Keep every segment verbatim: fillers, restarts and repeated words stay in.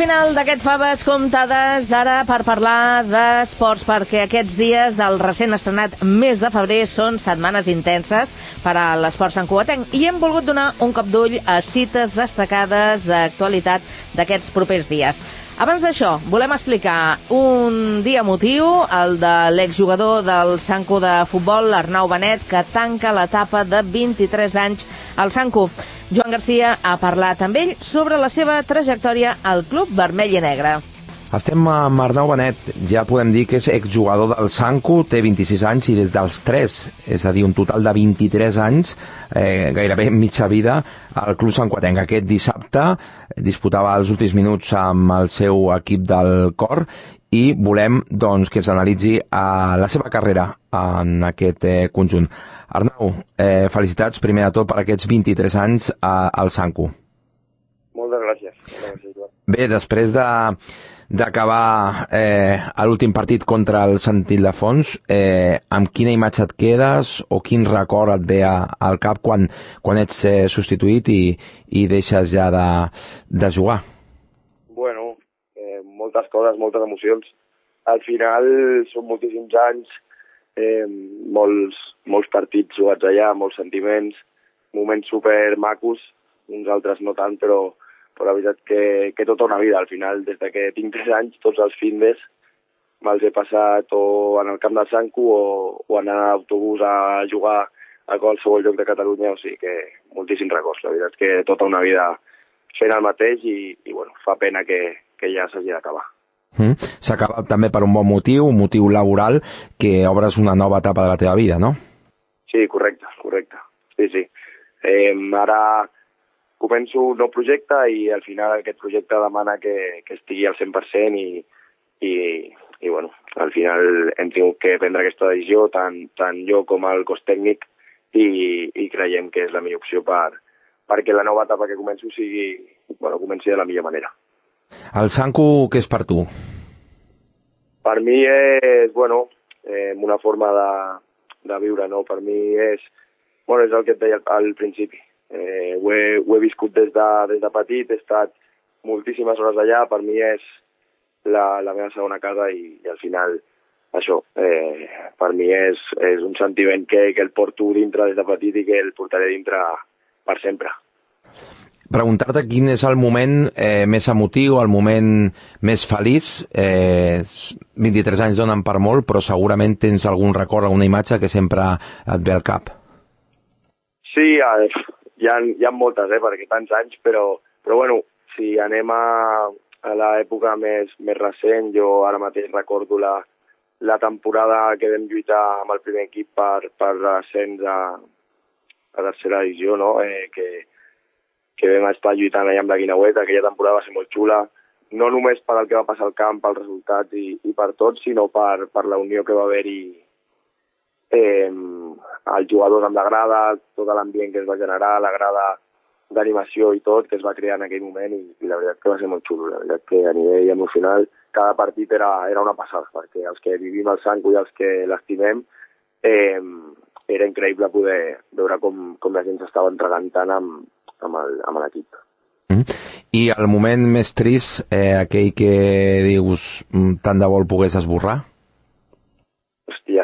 final d'aquest Faves Comptades, ara per parlar d'esports, perquè aquests dies del recent estrenat mes de febrer són setmanes intenses per a l'esport santcugatenc i hem volgut donar un cop d'ull a cites destacades d'actualitat d'aquests propers dies. Abans d'això, volem explicar un dia emotiu, el de l'exjugador del Sanco de futbol, Arnau Benet, que tanca l'etapa de vint-i-tres anys al Sanco. Joan Garcia ha parlat amb ell sobre la seva trajectòria al club vermell i negre. Estem amb Arnau Benet, ja podem dir que és exjugador del Sanco, té vint-i-sis anys i des dels tres, és a dir, un total de vint-i-tres anys, eh, gairebé mitja vida, al club santcugatenc. Aquest dissabte disputava els últims minuts amb el seu equip del cor i volem doncs, que s'analitzi a la seva carrera en aquest eh, conjunt. Arnau, eh, felicitats primer de tot per aquests vint-i-tres anys a, al Sanco. Moltes gràcies. Moltes gràcies. Bé, després de d'acabar eh, l'últim partit contra el Sant Ildefons, eh, amb quina imatge et quedes o quin record et ve a, al cap quan, quan ets eh, substituït i, i deixes ja de, de jugar? Bueno, eh, moltes coses, moltes emocions. Al final són moltíssims anys, eh, molts, molts partits jugats allà, molts sentiments, moments super macos, uns altres no tant, però però la veritat que, que tota una vida, al final, des de que tinc tres anys, tots els findes me'ls he passat o en el camp del Sanco o, o anar a autobús a jugar a qualsevol lloc de Catalunya, o sigui que moltíssims records, la veritat que tota una vida fent el mateix i, i bueno, fa pena que, que ja s'hagi d'acabar. Mm. S'acaba també per un bon motiu, un motiu laboral, que obres una nova etapa de la teva vida, no? Sí, correcte, correcte, sí, sí. Eh, ara començo un nou projecte i al final aquest projecte demana que, que estigui al cent per cent i, i, i bueno, al final hem tingut que prendre aquesta decisió, tant, tant jo com el cos tècnic, i, i creiem que és la millor opció per, perquè la nova etapa que començo sigui, bueno, comenci de la millor manera. El Sanco, què és per tu? Per mi és, bueno, eh, una forma de, de viure, no? Per mi és, bueno, és el que et deia al, al principi. Eh, ho, he, ho he viscut des de, des de petit, he estat moltíssimes hores allà, per mi és la, la meva segona casa i, i al final això, eh, per mi és, és un sentiment que, que el porto dintre des de petit i que el portaré dintre per sempre. Preguntar-te quin és el moment eh, més emotiu, el moment més feliç. Eh, vint-i-tres anys donen per molt, però segurament tens algun record, alguna imatge que sempre et ve al cap. Sí, eh, Hi ha, hi ha moltes, eh, perquè tants anys, però, però bueno, si anem a, a l'època més, més recent, jo ara mateix recordo la, la temporada que vam lluitar amb el primer equip per, per l'ascens a, a tercera divisió, no? eh, que, que vam estar lluitant allà amb la Guineueta, aquella temporada va ser molt xula, no només per el que va passar al camp, pels resultats i, i per tot, sinó per, per la unió que va haver-hi Eh, els jugadors amb la grada, tot l'ambient que es va generar, la grada d'animació i tot que es va crear en aquell moment i, i la veritat que va ser molt xulo, la veritat que a nivell emocional cada partit era, era una passada, perquè els que vivim al Sanco i els que l'estimem eh, era increïble poder veure com, com la gent s'estava entregant tant amb, amb l'equip. Mm. I el moment més trist, eh, aquell que dius tant de vol pogués esborrar? Hòstia...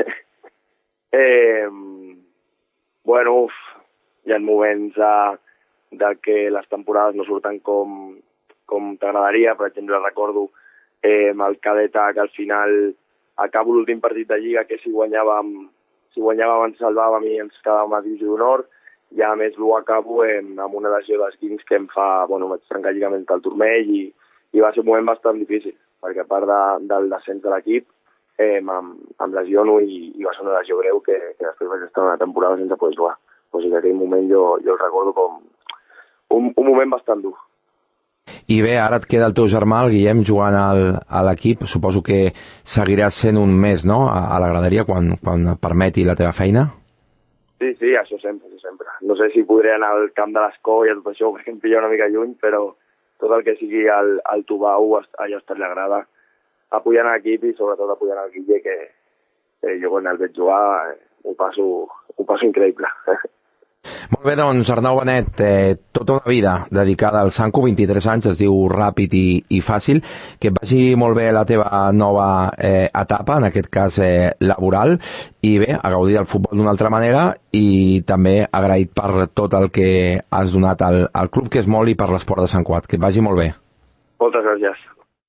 Eh, bueno, uf, hi ha moments de, de que les temporades no surten com, com t'agradaria. Per exemple, recordo eh, amb el Cadeta que al final acabo l'últim partit de Lliga que si guanyàvem, si guanyàvem ens salvàvem i ens quedàvem a divisió d'honor i a més l'ho acabo eh, amb una lesió d'esquins que em fa, bueno, vaig trencar lligament del turmell i, i va ser un moment bastant difícil perquè a part de, del descens de l'equip Eh, amb, amb lesiono i, i va ser una lesió greu que, que després vaig estar una temporada sense poder jugar. O sigui que aquell moment jo, jo el recordo com un, un moment bastant dur. I bé, ara et queda el teu germà, el Guillem, jugant al, a l'equip. Suposo que seguiràs sent un mes, no?, a, a la graderia quan, quan et permeti la teva feina? Sí, sí, això sempre, això sempre. No sé si podré anar al camp de l'Escó i tot això, perquè em pilla una mica lluny, però tot el que sigui al, al Tubau, allà està la grada, apoyant l'equip i sobretot apoyant el Guille, que eh, jo quan el veig jugar eh, ho, passo, ho passo increïble. Molt bé, doncs, Arnau Benet, eh, tota una vida dedicada al Sanku, vint-i-tres anys, es diu ràpid i, i fàcil. Que et vagi molt bé la teva nova eh, etapa, en aquest cas eh, laboral, i bé, a gaudir del futbol d'una altra manera, i també agraït per tot el que has donat al, al club, que és molt, i per l'esport de Sant Cugat. Que et vagi molt bé. Moltes gràcies.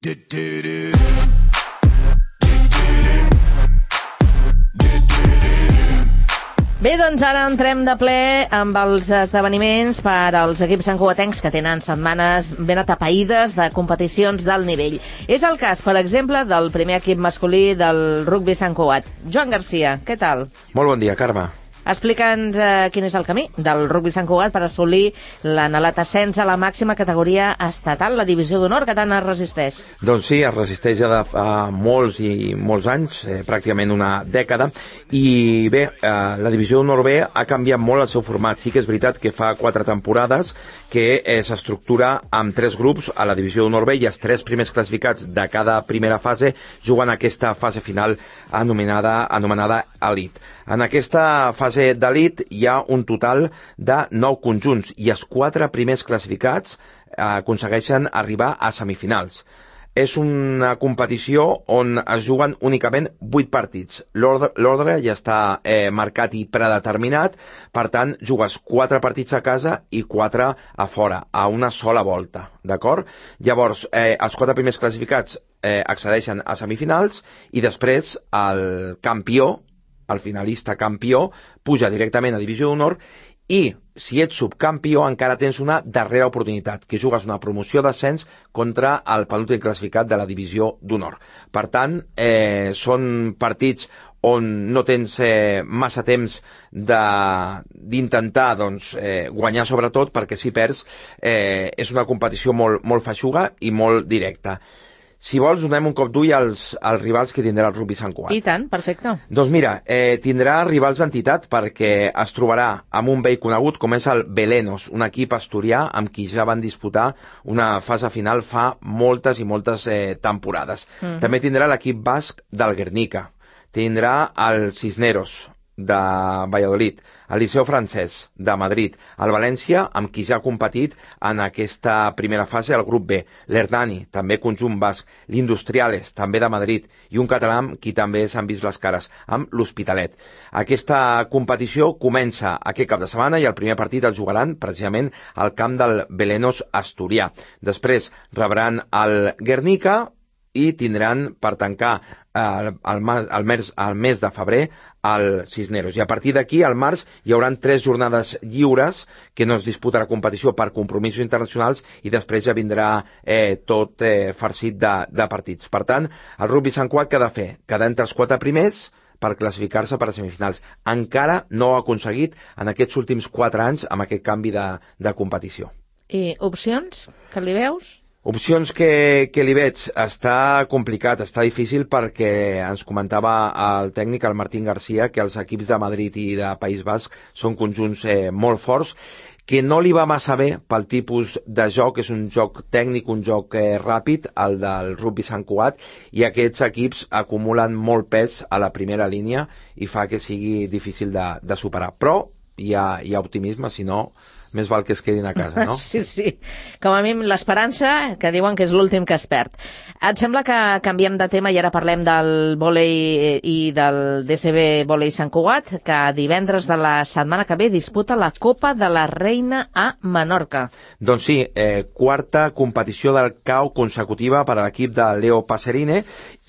Bé, doncs ara entrem de ple amb els esdeveniments per als equips santcugatencs que tenen setmanes ben atapeïdes de competicions d'alt nivell. És el cas, per exemple, del primer equip masculí del rugbi Sant Cugat. Joan Garcia, què tal? Molt bon dia, Carme. Explica'ns eh, quin és el camí del rugbi Sant Cugat per assolir l'anhelat ascens a la màxima categoria estatal, la divisió d'honor, que tant es resisteix. Doncs sí, es resisteix ja de fa molts i molts anys, eh, pràcticament una dècada, i bé, eh, la divisió d'honor B ha canviat molt el seu format. Sí que és veritat que fa quatre temporades que eh, s'estructura amb tres grups a la divisió d'honor B, i els tres primers classificats de cada primera fase juguen aquesta fase final anomenada, anomenada Elite. En aquesta fase d'elit hi ha un total de nou conjunts, i els quatre primers classificats eh, aconsegueixen arribar a semifinals. És una competició on es juguen únicament vuit partits. L'ordre ja està eh, marcat i predeterminat, per tant, jugues quatre partits a casa i quatre a fora, a una sola volta, d'acord? Llavors, eh, els quatre primers classificats eh, accedeixen a semifinals, i després el campió, el finalista campió, puja directament a divisió d'honor, i si ets subcampió encara tens una darrera oportunitat, que jugues una promoció d'ascens contra el penúltim classificat de la divisió d'honor. Per tant, eh, són partits on no tens eh, massa temps d'intentar doncs, eh, guanyar, sobretot perquè si perds eh, és una competició molt, molt feixuga i molt directa. Si vols, donem un cop d'ull als, als rivals que tindrà el rugbi Sant Cugat. I tant, perfecte. Doncs mira, eh, tindrà rivals d'entitat perquè es trobarà amb un vell conegut com és el Belenos, un equip asturià amb qui ja van disputar una fase final fa moltes i moltes eh, temporades. Mm-hmm. També tindrà l'equip basc del Guernica, tindrà el Cisneros de Valladolid, el Liceu Francès de Madrid, el València, amb qui ja ha competit en aquesta primera fase, el grup B, l'Hernani, també conjunt basc, l'Industriales, també de Madrid, i un català amb qui també s'han vist les cares, amb l'Hospitalet. Aquesta competició comença aquest cap de setmana i el primer partit el jugaran precisament al camp del Belenos asturià. Després rebran el Guernica i tindran per tancar eh, el, el, mes, el mes de febrer al Cisneros. I a partir d'aquí, al març, hi haurà tres jornades lliures que no es disputarà competició per compromisos internacionals, i després ja vindrà eh, tot eh, farcit de, de partits. Per tant, el rugbi Sant Cugat què ha de fer? Quedar entre els quatre primers per classificar-se per a semifinals. Encara no ho ha aconseguit en aquests últims quatre anys amb aquest canvi de, de competició. I opcions que li veus? Opcions que, que li veig, està complicat, està difícil, perquè ens comentava el tècnic, el Martín García, que els equips de Madrid i de País Basc són conjunts eh, molt forts, que no li va massa bé pel tipus de joc, és un joc tècnic, un joc eh, ràpid, el del rugbi Sant Cugat, i aquests equips acumulen molt pes a la primera línia i fa que sigui difícil de, de superar. Però hi ha, hi ha optimisme, si no, més val que es quedin a casa, no? Sí, sí. Com a mínim l'esperança, que diuen que és l'últim que es perd. Et sembla que canviem de tema i ara parlem del vòlei i del D C B Vòlei Sant Cugat, que divendres de la setmana que ve disputa la Copa de la Reina a Menorca. Doncs sí, eh, quarta competició del C A O consecutiva per a l'equip de Leo Passerine,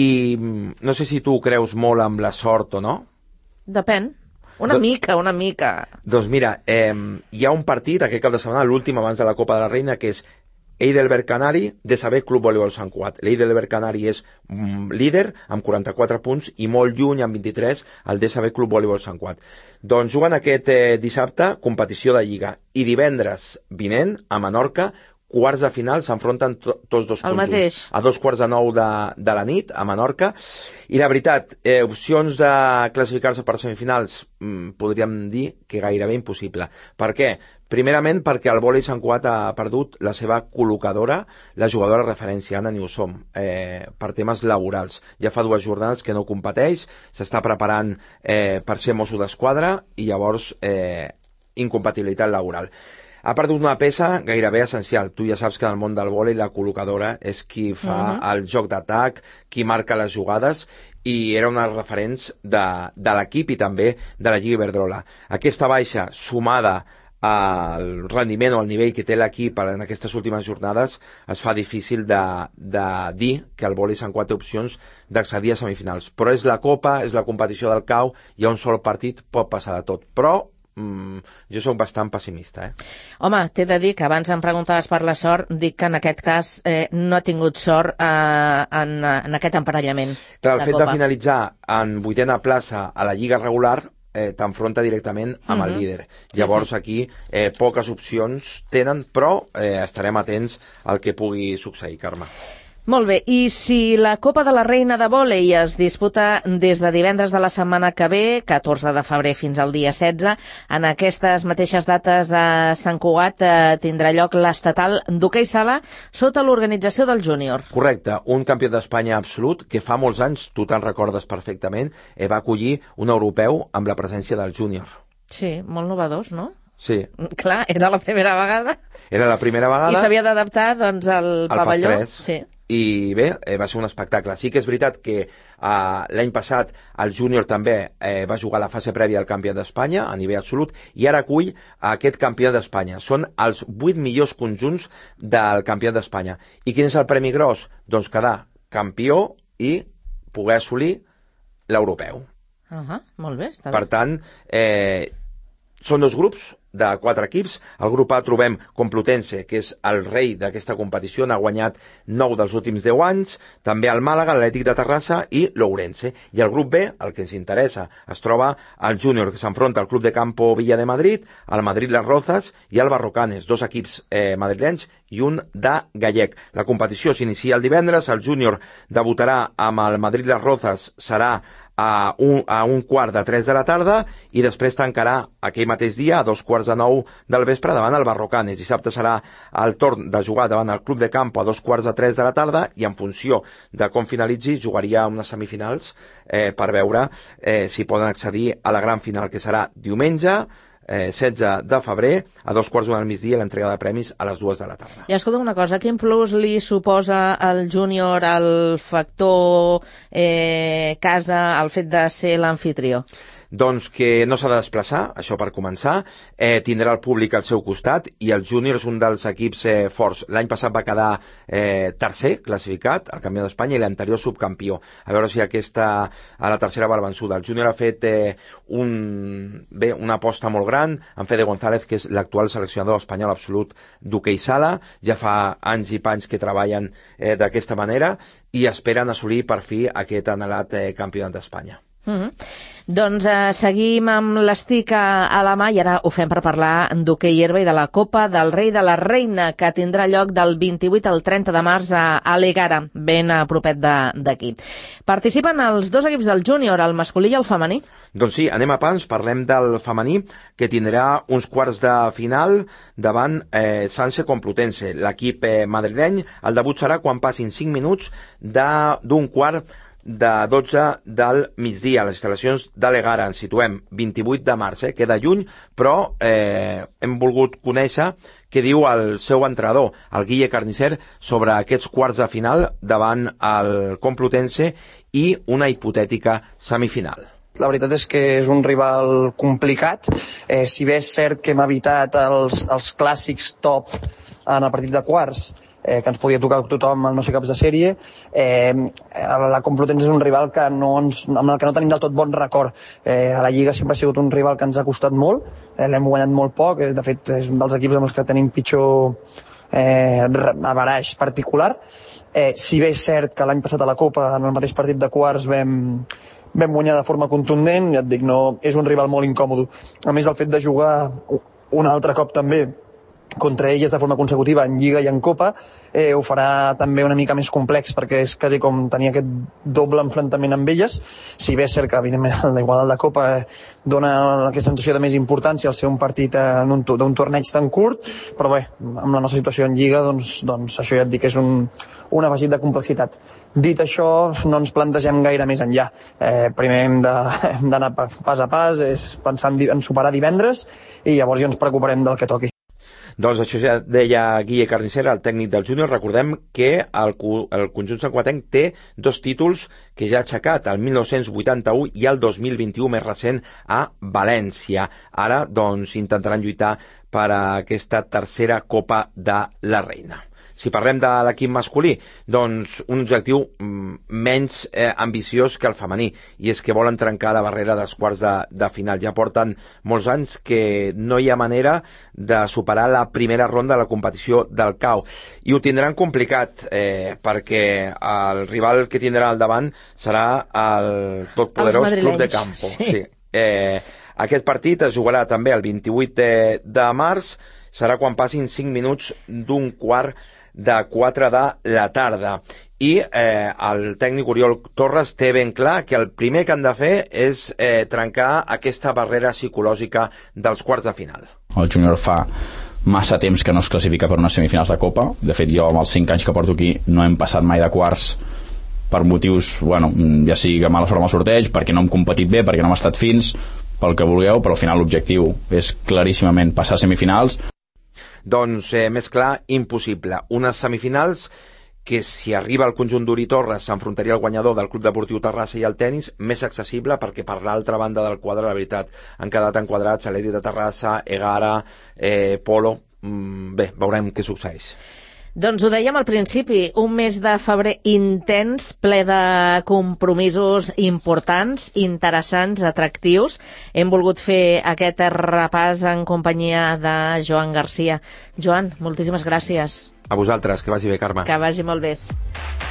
i no sé si tu creus molt amb la sort o no? Depèn. Una Do... mica, una mica. Doncs mira, eh, hi ha un partit aquest cap de setmana, l'últim abans de la Copa de la Reina, que és Heidelberg Canari, D S B Club Voleibol Sant Cugat. L'Heidelberg Canari és mm, líder amb quaranta-quatre punts i molt lluny amb vint-i-tres el D S B Club Voleibol Sant Cugat. Doncs juguen aquest eh, dissabte competició de Lliga, i divendres vinent a Menorca quarts de final s'enfronten to tots dos el conjunts. Mateix. A dos quarts de nou de, de la nit a Menorca. I la veritat, eh, opcions de classificar-se per semifinals mm, podríem dir que gairebé impossible. Per què? Primerament perquè el vòlei Sant Cugat ha perdut la seva col·locadora, la jugadora de referència, Anna Newsom, eh, per temes laborals. Ja fa dues jornades que no competeix, s'està preparant eh, per ser mosso d'esquadra, i llavors eh, incompatibilitat laboral. Ha perdut una peça gairebé essencial. Tu ja saps que en el món del vòlei la col·locadora és qui fa uh-huh. el joc d'atac, qui marca les jugades, i era un dels referents de, de l'equip i també de la Lliga Iberdrola. Aquesta baixa, sumada al rendiment o al nivell que té l'equip en aquestes últimes jornades, es fa difícil de, de dir que el vòlei s'han quatre opcions d'accedir a semifinals. Però és la Copa, és la competició del C A U, i a un sol partit pot passar de tot. Però Mm, jo sóc bastant pessimista, eh? Home, t'he de dir que abans em preguntaves per la sort, dic que en aquest cas eh, no ha tingut sort eh, en, en aquest emparellament. Clar, el de fet Copa. de finalitzar en vuitena plaça a la Lliga regular eh, t'enfronta directament amb uh-huh. el líder. Llavors sí, sí. aquí eh, poques opcions tenen, però eh, estarem atents al que pugui succeir, Carme. Molt bé, i si la Copa de la Reina de Vòlei es disputa des de divendres de la setmana que ve, catorze de febrer fins al dia setze, en aquestes mateixes dates a Sant Cugat eh, tindrà lloc l'estatal d'hoquei sala sota l'organització del júnior. Correcte, un campió d'Espanya absolut que fa molts anys, tu te'n recordes perfectament, eh, va acollir un europeu amb la presència del júnior. Sí, molt novedós, no? Sí. Clar, era la primera vegada. Era la primera vegada. I s'havia d'adaptar, doncs, al pavelló. Sí. I bé, eh, va ser un espectacle. Sí que és veritat que eh, l'any passat el júnior també eh, va jugar la fase prèvia al campionat d'Espanya a nivell absolut i ara acull aquest campionat d'Espanya. Són els vuit millors conjunts del campionat d'Espanya. I quin és el premi gros? Doncs quedar campió i poder assolir l'europeu. Uh-huh, molt bé, està bé. Per tant, eh, són dos grups de quatre equips. El grup A trobem Complutense, que és el rei d'aquesta competició, n'ha guanyat nou dels últims deu anys, també el Màlaga, l'Atlètic de Terrassa i l'Ourense. I el grup B, el que ens interessa, es troba el júnior, que s'enfronta al Club de Campo Villa de Madrid, al Madrid Las Rozas i al Barrocanes, dos equips eh, madrilenys i un de gallec. La competició s'inicia el divendres, el júnior debutarà amb el Madrid Las Rozas, serà a un, a un quart de tres de la tarda i després tancarà aquell mateix dia a dos quarts de nou del vespre davant el Barrocanes. Dissabte serà el torn de jugar davant el Club de Campo a dos quarts de tres de la tarda i en funció de com finalitzi jugaria unes semifinals eh, per veure eh, si poden accedir a la gran final, que serà diumenge Eh, setze de febrer, a dos quarts d'una del migdia, l'entrega de premis a les dues de la tarda. I escolta una cosa, quin plus li suposa al júnior el factor eh, casa, el fet de ser l'anfitrió? Doncs que no s'ha de desplaçar, això per començar, eh, tindrà el públic al seu costat i el júnior és un dels equips eh, forts. L'any passat va quedar eh, tercer classificat al Campionat d'Espanya i l'anterior subcampió. A veure si aquesta a la tercera va vençuda. El júnior ha fet eh, un, bé, una aposta molt gran en Fede González, que és l'actual seleccionador espanyol absolut d'hoquei sala. Ja fa anys i panys que treballen eh, d'aquesta manera i esperen assolir per fi aquest anhelat eh, Campionat d'Espanya. Mm-hmm. Doncs eh, seguim amb l'estic a, a la mà i ara ho fem per parlar d'hoquei herba i de la Copa del Rei de la Reina, que tindrà lloc del vint-i-vuit al trenta de març a, a l'Egara, ben a propet d'aquí. Participen els dos equips del júnior, el masculí i el femení. Doncs sí, anem a pams, parlem del femení, que tindrà uns quarts de final davant eh, Sanse Complutense. L'equip eh, madrileny, el debut serà quan passin cinc minuts d'un quart de dotze del migdia. Les instal·lacions de l'Egara, ens situem vint-i-vuit de març, eh? Queda lluny, però eh, hem volgut conèixer què diu el seu entrenador, el Guille Carnicer, sobre aquests quarts de final davant el Complutense i una hipotètica semifinal. La veritat és que és un rival complicat, eh, si bé és cert que hem evitat els, els clàssics top en el partit de quarts, eh, que ens podia tocar tothom als nostres caps de sèrie. Eh, la Complutense és un rival que no ens, amb el que no tenim del tot bon record. Eh, a la Lliga sempre ha sigut un rival que ens ha costat molt, eh, l'hem guanyat molt poc, eh, de fet és un dels equips amb els que tenim pitjor eh, averaix particular. Eh, si bé és cert que l'any passat a la Copa, en el mateix partit de quarts, vam, vam guanyar de forma contundent, ja et dic, no, és un rival molt incòmode. A més, el fet de jugar un altre cop també contra elles de forma consecutiva en Lliga i en Copa, eh, ho farà també una mica més complex, perquè és quasi com tenir aquest doble enfrontament amb elles. Si bé és cert que, evidentment, l'igual al de Copa eh, dona aquesta sensació de més importància al ser un partit eh, en un, d'un torneig tan curt, però bé, amb la nostra situació en Lliga, doncs, doncs això ja et dic que és un, un afegit de complexitat. Dit això, no ens plantegem gaire més enllà. Eh, primer hem de, hem d'anar pas a pas, és pensar en, en superar divendres, i llavors ja ens preocuparem del que toqui. Doncs això ja deia Guille Carnicera, el tècnic del júnior. Recordem que el, el conjunt santcugatenc té dos títols que ja ha aixecat, el mil nou-cents vuitanta-u i el dos mil vint-i-u, més recent, a València. Ara, doncs, intentaran lluitar per a aquesta tercera Copa de la Reina. Si parlem de l'equip masculí, doncs un objectiu menys eh, ambiciós que el femení, i és que volen trencar la barrera dels quarts de, de final. Ja porten molts anys que no hi ha manera de superar la primera ronda de la competició del C A O, i ho tindran complicat, eh, perquè el rival que tindrà al davant serà el totpoderós Club de Campo. Sí. Sí. Eh, aquest partit es jugarà també el vint-i-vuit de, de març, serà quan passin cinc minuts d'un quart de quatre de la tarda, i eh, el tècnic Oriol Torres té ben clar que el primer que han de fer és eh, trencar aquesta barrera psicològica dels quarts de final. El júnior fa massa temps que no es classifica per unes semifinals de Copa. De fet, jo amb els cinc anys que porto aquí no hem passat mai de quarts, per motius, bueno, ja sigui que mala sort amb el sorteig, perquè no hem competit bé, perquè no hem estat fins, pel que vulgueu, però al final l'objectiu és claríssimament passar a semifinals. Doncs, eh, més clar, impossible. Unes semifinals que, si arriba el conjunt d'Uri Torres, s'enfrontaria al guanyador del Club Deportiu Terrassa i el tenis, més accessible, perquè per l'altra banda del quadre, la veritat, han quedat enquadrats Atlètic de Terrassa, Egara, eh, Polo. Mm, bé, veurem què succeeix. Doncs ho dèiem al principi, un mes de febrer intens, ple de compromisos importants, interessants, atractius. Hem volgut fer aquest repàs en companyia de Joan Garcia. Joan, moltíssimes gràcies. A vosaltres, que vagi bé, Carme. Que vagi molt bé.